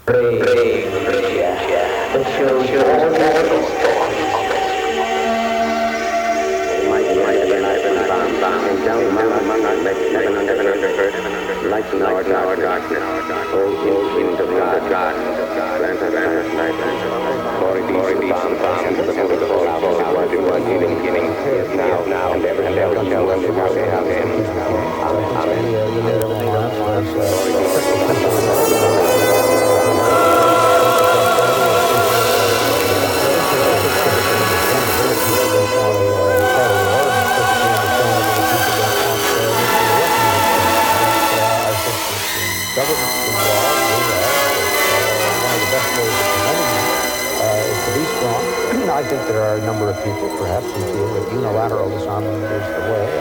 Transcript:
Brave, yeah. It shows all the stories. Light in our darkness, O instrument of God, grant us sight. Glory be to the Father, to the Son, to the Holy Ghost, as it was in the beginning, is now, and ever shall be, world without end. Government's involved. One of the best ways of preventing that is to be strong. I think there are a number of people, perhaps, who feel that unilateral disarmament is the way.